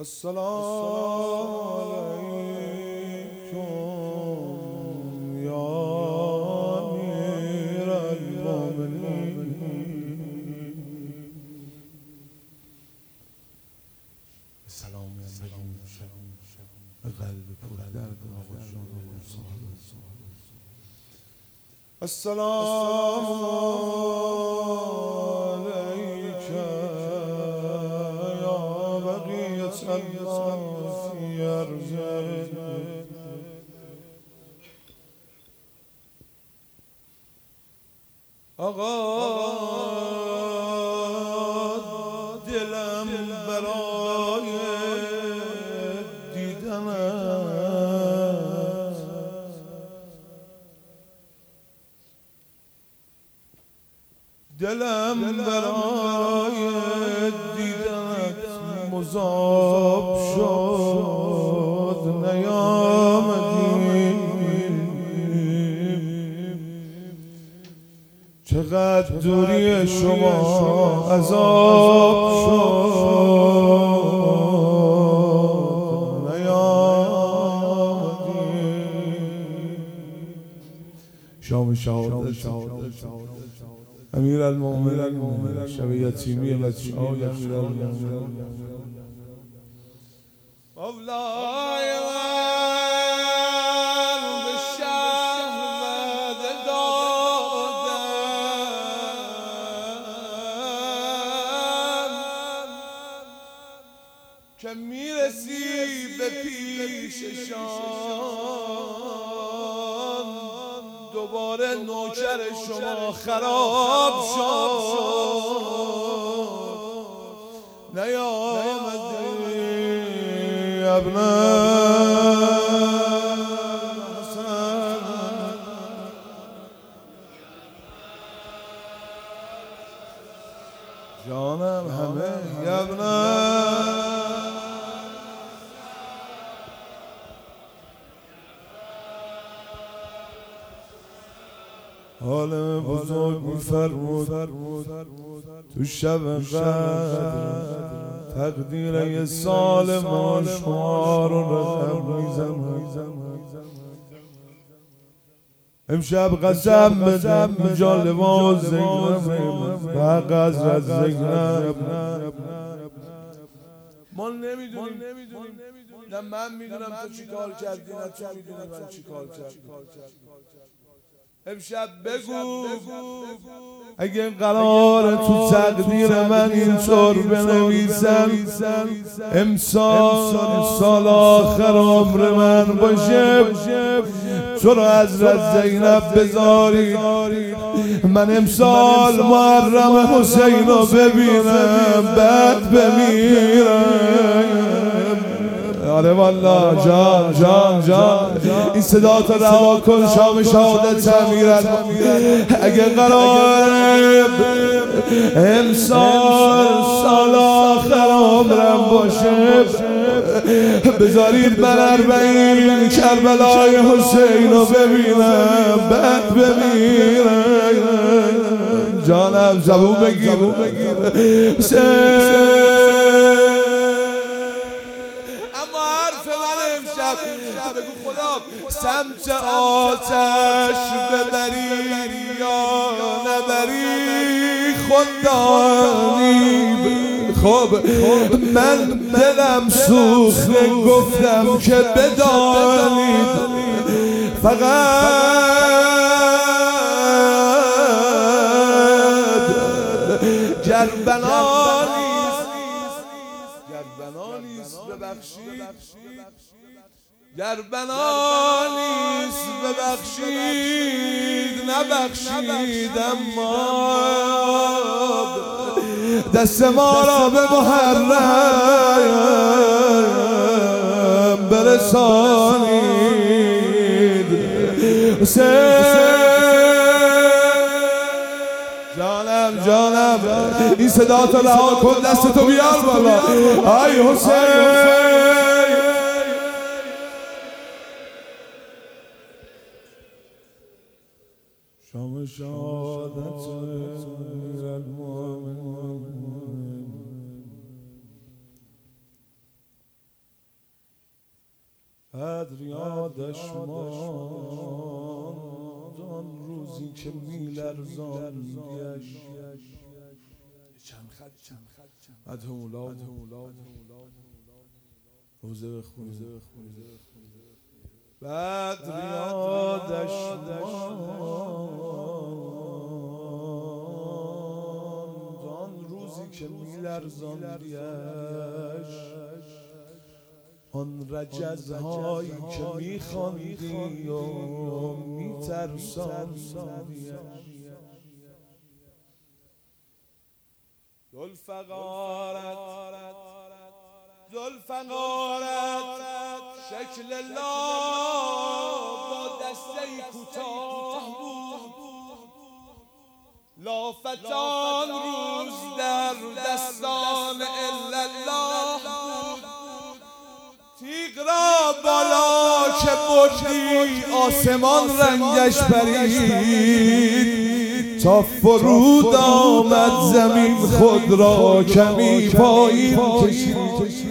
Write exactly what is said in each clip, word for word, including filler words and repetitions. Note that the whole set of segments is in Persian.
السلام علیکم یا امیر المؤمنین. سلام بگیم به قلب پر درد آقا جان السلام علیک یا بقیة الله فی ارضه. آقا دلم برای دیدنت دلم برای دیدنت مذاب شد نیامدی. چقدر دوری شما عذاب شد نیامدی. شام شهادت امیر المؤمنین شب یتیمی لطفی امیر المؤمنین مولای من به شهر وعده دادن که میرسی به پیششان دوباره نوکر شما خراب شد نیامدی. ابن حسن جانم همه ابن عالم بزرگ می‌فرمود تو شب قدر تقدیر یه سال ما شما رو رقم میزنم. امشب قسم بدم جالب و زینب حق حضرت زینب ما نمیدونیم. نه من میدونم تو چی کار کردی نه تو میدونی من چی کار کردی. امشب بگو اگه قرار تو تقدیر من اینطور بنویسم امسال سال آخر عمر من باشه تو رو حضرت زینب بذاری من امسال محرم حسین رو ببینم بعد بمیرم. آره والله جان جان جان این صدا تو رها کن. شام شهادت امیرالمؤمنین اگه قرار امسال سال آخر عمرم باشه بذارید من اربعین کربلای حسین رو ببینم بعد بمیرم. جانم زبون بگیر بگو خدا سمت آتش ببری یا نبری خدایی. خب من دلم سوخته گفتم که بدانید فقط جربنا نیست جربنا نیست ببخشید گربنا نیست ببخشید نبخشید اما دست ما را به محرم برسانید. جانم جانم این صدا تو رها کن دست تو بیار بالا. ای حسین شام شهادت امیرالمؤمنین یادش ماند آن روزی که میلرزاندیش. چند خط چند خط مدح مولا روزه بخونه بعد یادش ماند آن روزی که میلرزاندیش، آن رجزهایی که میخواندی و میترساندیش. ذوالفقارت ذوالفقارت شکل الله با دسته کوتاه بود، لافتان روز در دستان الا الله بود. تیغ را بالا که بردی آسمان رنگش پرید، تا فرود آمد زمین خود را کمی پایین کشید.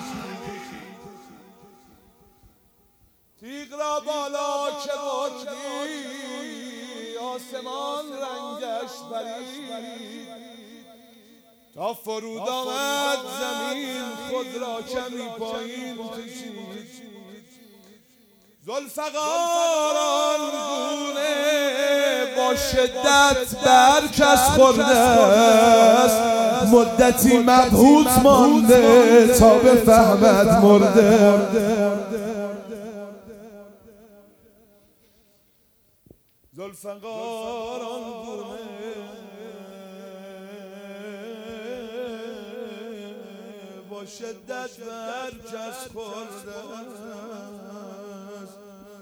تیغ را بالا که بردی آسمان رنگش پرید، تا فرود آمد زمین خود را کمی پایین کشید. ذوالفقار آنگونه با شدت بر کس خورده است، مدتی مبهوت مانده تا بفهمد مرده. ذوالفقار آنگونه با شدت بر کس خورده است،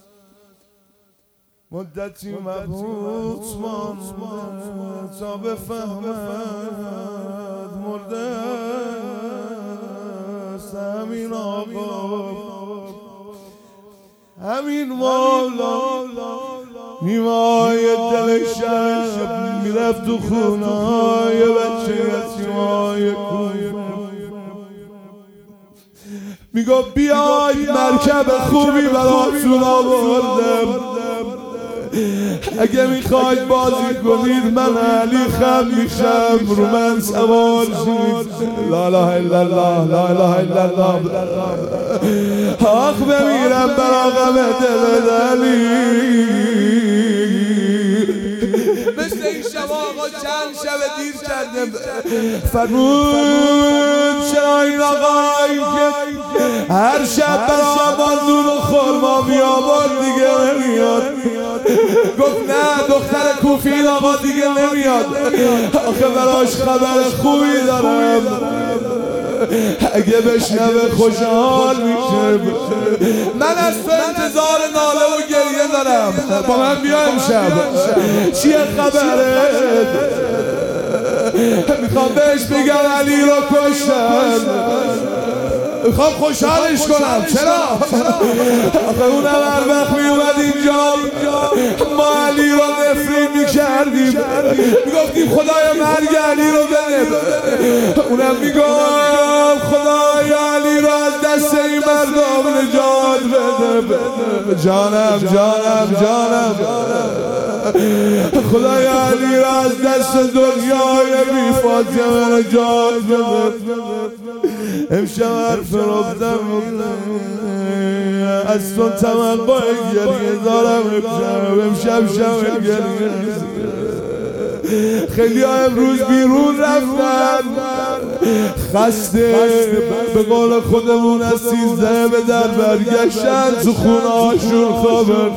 مدتی مبهوت مانده تا بفهمد مرده است. همین آقا همین مولا نیمای دل شب میرفت تو خونه‌های بچه یتیمای کوفه، میگو بیاید مرکب خوبی براتون آوردم، اگه میخواید بازی کنید من علی خم میشم، رو من سوار شید. لا اله الا الله لا اله الا الله. آخ بمیرم برا غم دل علی. مثل این شب آقا چند شب دیر کردم فرمود چرا این آقایی که هر شب برا بازون و خورما میابار دیگه نمیاد؟ گفت نه دختر کوفی این آقا دیگه نمیاد، آخه براش خبر خوبی دارم، اگه بشنوه خوشحال میشه. من از تو انتظار ناله و گریه دارم، با من بیا امشب. چیه خبره؟ میخوام بهش بگم علی رو کشتن، میخوام خوشحالش کنم. چرا؟ آخه اونم هر وقت میومد اینجا ما علی رو نفرین میکردیم، میگفتیم خدای مرگ علی رو بده، اونم میگفت خدای علی رو از دست این مردم نجات بده. جانم جانم جانم خدای علی را از دست دنیای بی فاطمه نجات بده. امشب حرف رفتم از تو توقع گریه دارم، امشب شب گریه. خیلی ها امروز بیرون رفتن خسته، به قول خودمون از سیزده به در برگشتن تو خونه هاشون خوابن.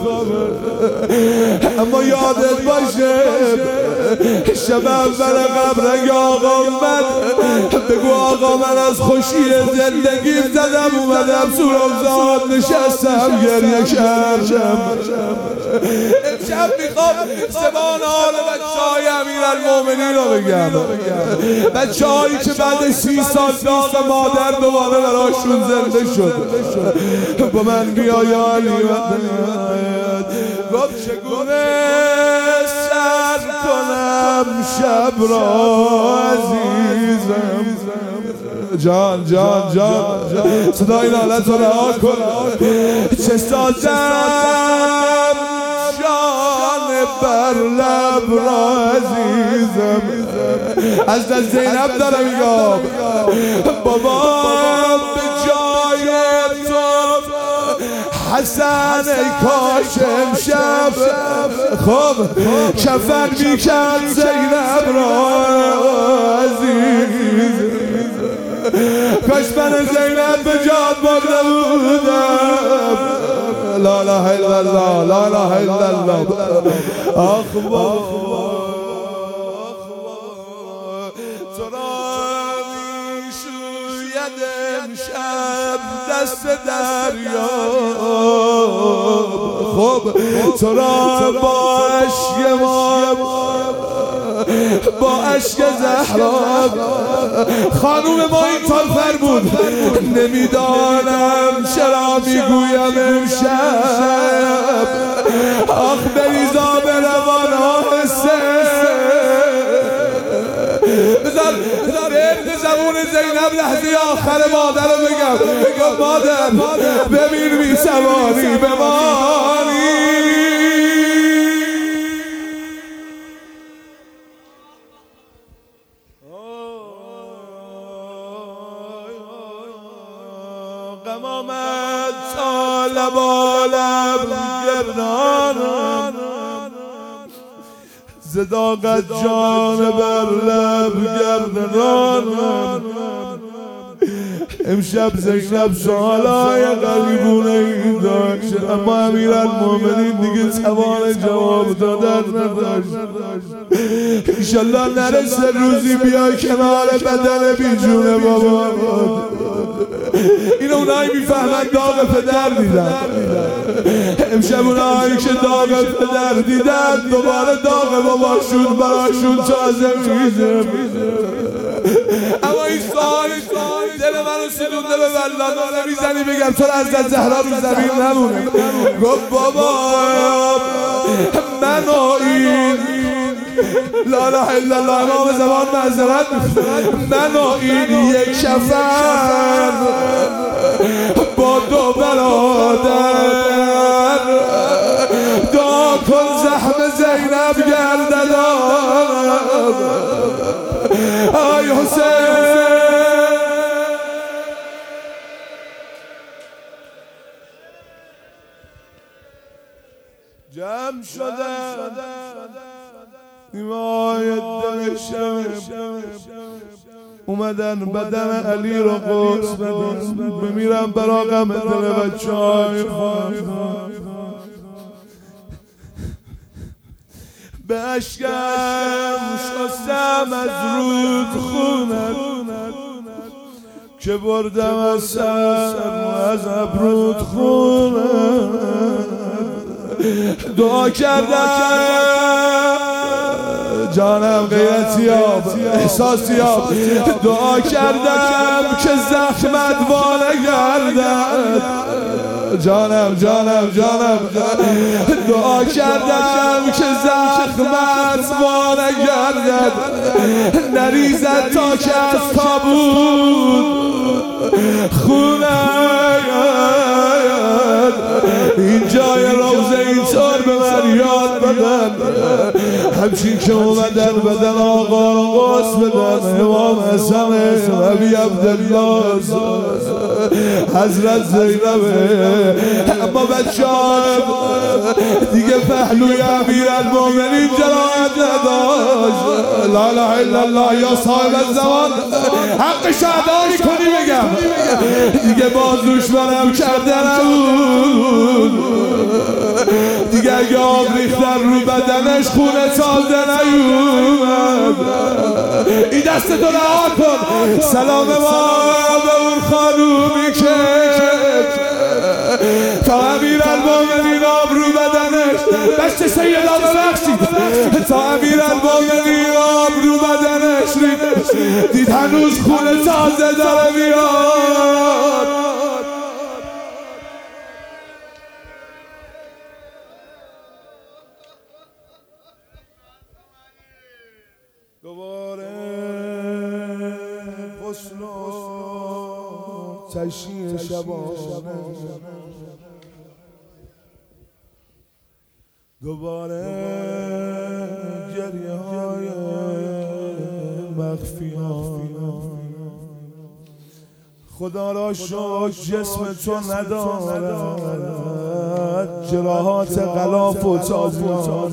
اما یادت باشه شب اول قبر اگه آقا من بگو آقا من از خوشی زندگیم زدم اومدم سورمزاد نشستم گریه کردم. امشب میخوام زبان حال بچه های امیرالمومنین رو بگم، بچه هایی که بعد سی سال داغ مادر دوباره براشون زنده شد. با من بیا یا علی گفت چگونه سر کنم شب را عزیزم، جان جان جان صدای نالت رو رها کن. چه سازم جان بر لب را عزیزم، از دست زینب داره میگم بابا به جای تو حسن ای کاش امشب خب کفن میکرد زینب را عزیز، کاش من زینب به جاد برده بودم. لا اله الا الله لا اله الا الله. آخ بابا تو را میشوید امشب دست دریا، خب تو را با اشک ما با اشک زهرا خانوم ما این طال فرمود نمیدانم چرا میگویم امشب آخ بریزا به روان آهسته. بذار برد زبون زینب لحظه آخر مادر رو بگم بگم مادر ببین بی سواری بمانی. غم آمد تا لبالب گردانم، زداقت جان بر لب گردانم. امشب زینب سوالای غریبونه این داشت، اما امیرالمومنین دیگه توان جواب دادن نداشت. انشالله نرسه روزی بیای کنار بدن بیجون بابا. این اونایی میفهمن داغ پدر دیدن، امشب اونایی که داغ پدر دیدن دوباره داغ باباشون براشون تازه میزه. اما این سال دل منو سیدونده به والله نمیزنی بگم تو از زهرا رو زمین نمونه. گفت بابا منو این لا اله الا الله امام زمان معذرت میخوام منو این یک کفن با دو برادر دعا کن زحم زینب گرددانم. آی حسین جمع شده نیمای دل شب اومدن بدن علی رو قرص بدن، بمیرم برا غم دل بچه های به اشکم شستم از رود خونت که بردم از سر و از ابرود خونت. دعا کردم جانم غیرتیاب احساسیاب، دعا کردم که زخمت وانه گردد. جانم جانم جانم دعا کردم که زخمت وانه گردد، نریزد تا که از تابوت خونه این جای روزه اینطور به من یاد بدن، همچین که اومدن بدن آقا رو قص بدن امام حسن ابی عبدالله حضرت زینبه. اما بچه دیگه پهلوی امیرالمومنین جرأت نداشت. لا اله الا الله یا صاحب الزمان حقش ادا کنی بگم دیگه بازوش منم کرده نبود، دیگه اگه آب ریختن رو بدنش خونه تازه نیومد. این دست تو رها کن. سلام ما به اون خانومی که تا امیرالمومنین آب رو بدنش بچه سیدا ببخشید تا امیرالمومنین آب رو بدنش دید هنوز خونه تازه داره میاد. دوباره حسن تشییع شبانه دوباره گریه های مخفیانه خدا را شکر جسم تو ندارد جراحات غلاف و تازیان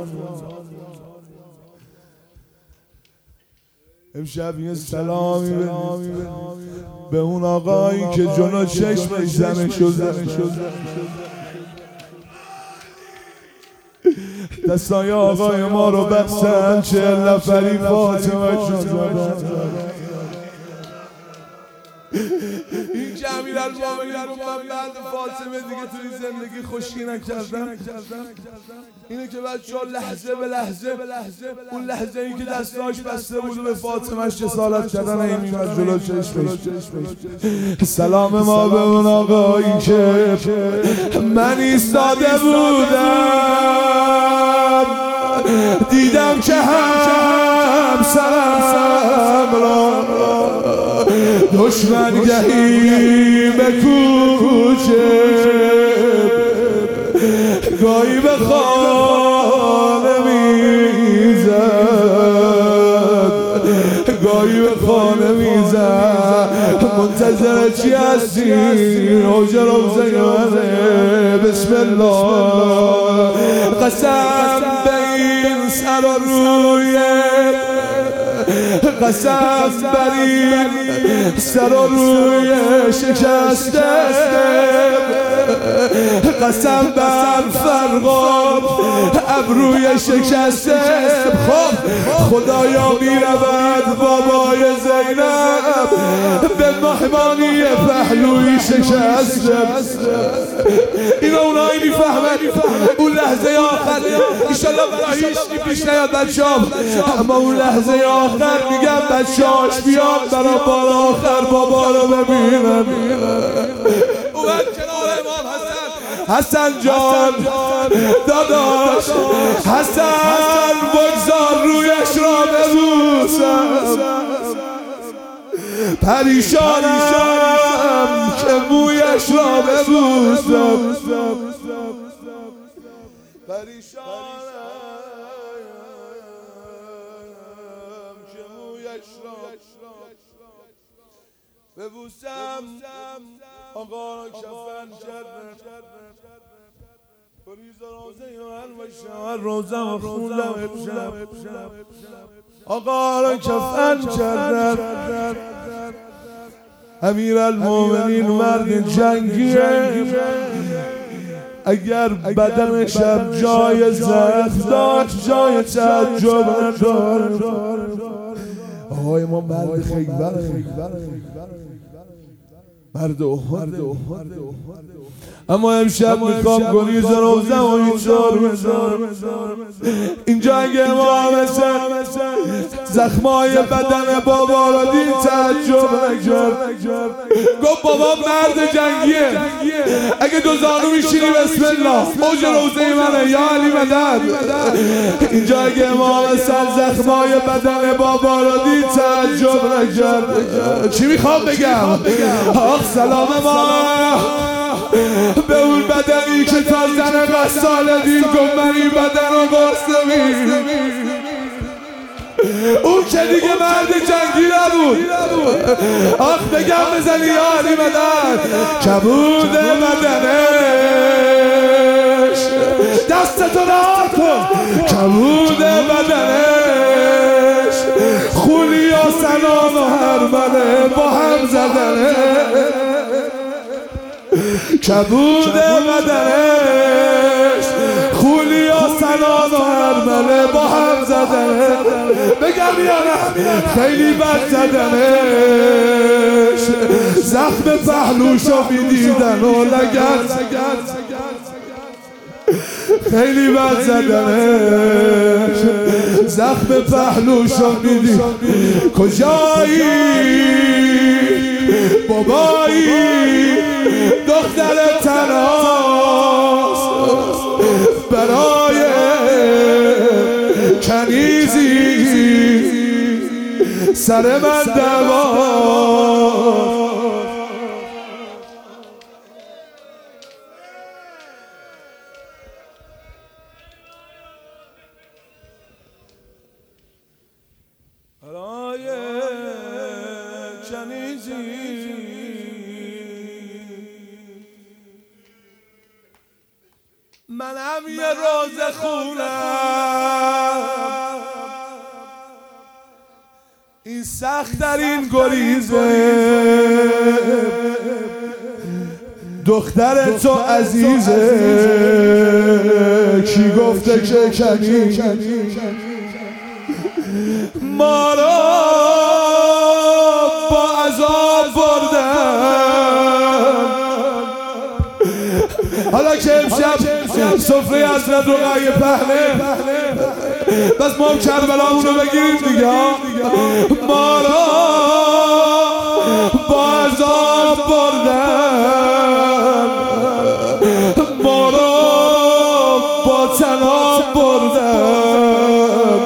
امشب یه سلامی به اون آقایی که جلو چشمش زنه شده دستای آقای ما رو بستن چهل نفری فاطمه جون زدن این جمعی در جامعه رو من بعد فاطمه دیگه توی زندگی خوشی نکردم اینه که بچه ها لحظه به لحظه اون لحظه این که دستاش بسته بود به فاطمهش جسارت کردن این میمد جلو چشمش سلام ما به اون آقایی که من ایستاده بودم دیدم که هم سرم را دشمن گهی به کوچه گاهی به خانه میزد گاهی به خانه میزد منتظر چی هستی اوج روزه منه بسم الله قسم به این سر و روی قسم بر این سر و روی شکسته قسم بر فرقان ابروی شکسته خب خدایا میرود بابای زینب به مهمانی پهلوی شکسته اینا اونایی میفهمن اون لحظه آخر ایشالله برای هیچکی پیش نیاد بچه‌ها اما اون لحظه آخر میگم بچه‌هاش بیاد برای بار آخر بابا رو ببینن اومد کنار امام حسن حسن جان داداش حسن بگذار رویش را ببوسم پریشانم که مویش را ببوسم پریشانم که مویش را ببوسم آقا را کفن کردن پریز روزه من باشه من روزم خوندم امشب آقا را کفن کردن امیرالمومنین مرد جنگیه اگر بدنشم جای زخم داشت جای تعجب نداره آقای ما مرد خیبره مرد احد اما امشب میخوام گریز روزم و اینجور بذارم اینجا اگه امام حسن زخمای بدن بابا را دید تعجب نکرد گفت بابا مرد جنگیه اگه دو زانو میشینی بسم الله اوج روزه منه یا علی مدد اینجا اگه امام حسن زخمای بدن بابا را دید تعجب نکرد چی میخوام بگم آخ سلام ما به اون بدنی که تا زن غساله دید گفت من این بدن رو باز نمی‌بینم اون که دیگه مرد جنگی نبود آخ بگم بزنی یا علی مدد کبود بدنش دستتو رها کن کبود بدنش خولی و سلام و هرمنه با هم زدنه کبود بدنش خولی و سنان و هرمله با هم زدنه بگم یا نه خیلی بد زدنش زخم پهلوشو میدیدن و لگت خیلی بد زدنش زخم پهلوشو میدیدن کجایی بابایی دختر تناس برای کنیزی سر من دوا کنیزی منم یه روز خونم این سخت در این گریزه دختر تو عزیزه کی گفته که کنی ما را با عذاب بردن حالا که امشب سفره حضرت رقیه پهنه بس ما هم کربلامونو بگیریم دیگه ما را با عذاب بردن ما را با تناب بردن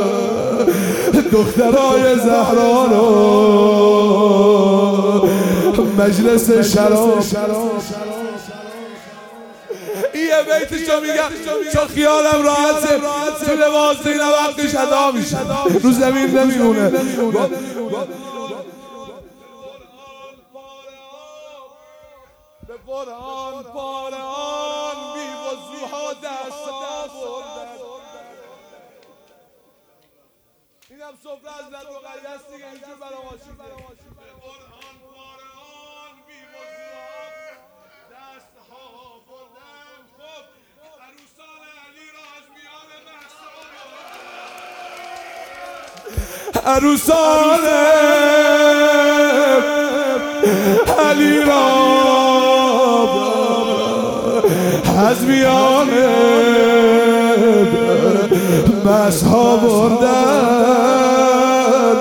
دخترای زهرا رو مجلس شراب یه بیتشو میگم چون خیالم راحته تو لباس دیگه وقتش ادا میشه رو زمین نمیمونه به قرآن پاره آن بی وضوها دست آوردن اینم صفر از لد و قیدست دیگه اینجور برا ماشین به قرآن پاره آن بی وضوها دست آوردن خب عروسان علی را از میان محصول عروسان علی را از میان مسها بردن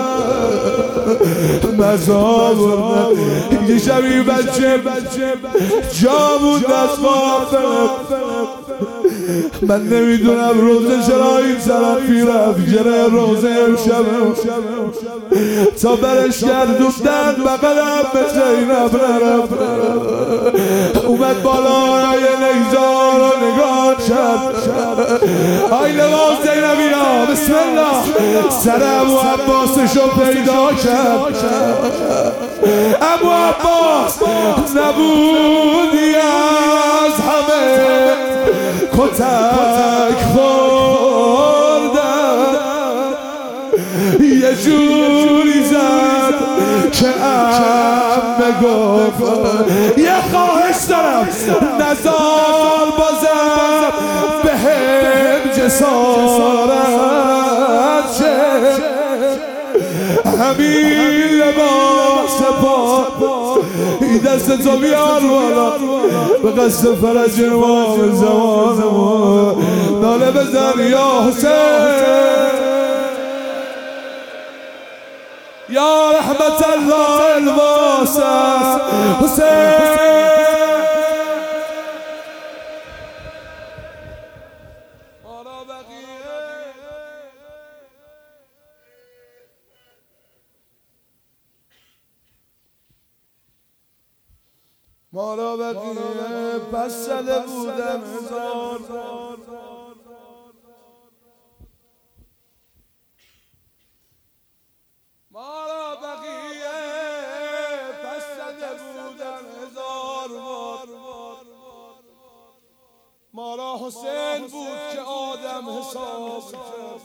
مسها بردن یه شبی بچه جا بود دست بافم من نمیدونم روزه چرا این طرفی رفت گره روزه امشب تا برش گردوندن بقلم به زینب نرم اومد بالای نگذار و نگاه کرد آی لباس زینبی ها بسم الله سر ابو عباسشو پیدا کرد ابو عباس نبودی از همه کتک خوردن یه جوری زد که عمه گفت یه خواهش دارم نزار بازم به هم جسارت شه همین لباس پا این دست تو بیار بالا به قصد فرج امام زمانمون ناله بزن یا حسین یا رحمت الله الواسع حسین ما را بقیه پس زده بودم هزار ما را بقیه پس زده بودم هزار ما را حسین بود که آدم حساب کرد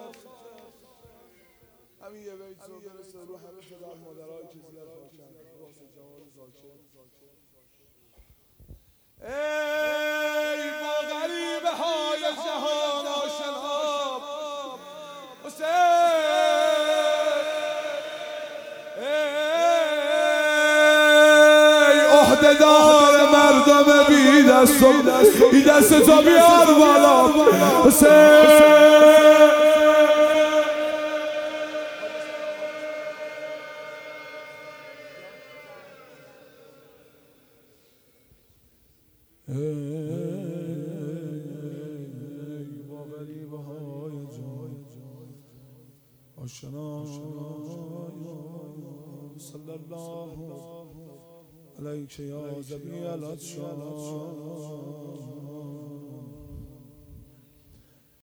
همین یه بیت رو برسه رو همه پدر مادرهایی که زیاد باشن واسه جوان زاکر ای با غریبه های جهان آشنا ای عهده‌دار مردم بی دست و بی دست تو بیار بالا حسین با غریبه های جان آشنا صلی الله علیک یا ذبیح الاطشان